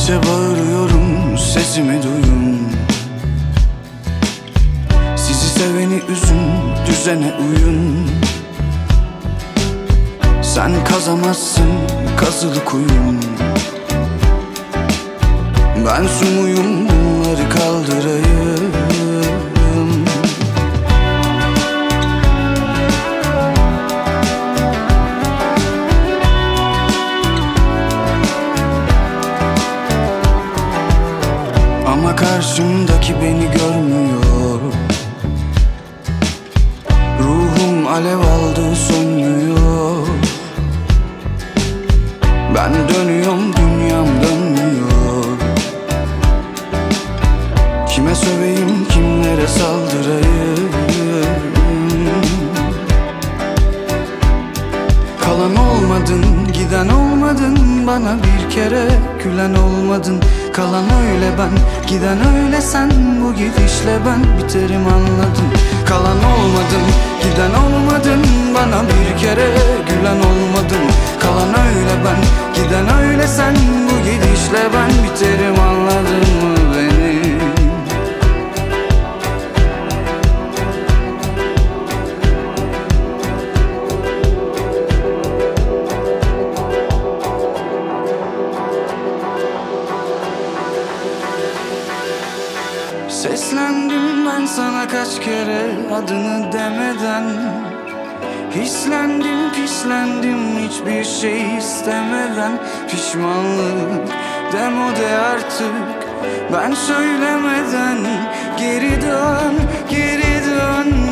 İşte bağırıyorum, sesimi duyun. Sizi seveni üzün, düzene uyun. Sen kazamazsın kazılı kuyun. Ben su muyum bunları kaldırayım? Ama karşımdaki beni görmüyor. Ruhum alev aldı, sönmüyor. Ben dönüyorum, dünyam dönmüyor. Kime söveyim, kimlere saldırayım? Kalan olmadın, giden olmadın. Bana bir kere gülen olmadın. Kalan öyle ben, giden öyle sen. Bu gidişle ben biterim, anladın. Kalan olmadın, giden olmadın. Bana bir kere gülen olmadın. Kalan öyle ben, giden öyle sen. Bu gidişle ben biterim, anladın mı beni? Seslendim ben sana kaç kere adını demeden. Hislendim, pislendim hiçbir şey istemeden. Pişmanlık demode artık, ben söylemeden. Geri dön, geri dön.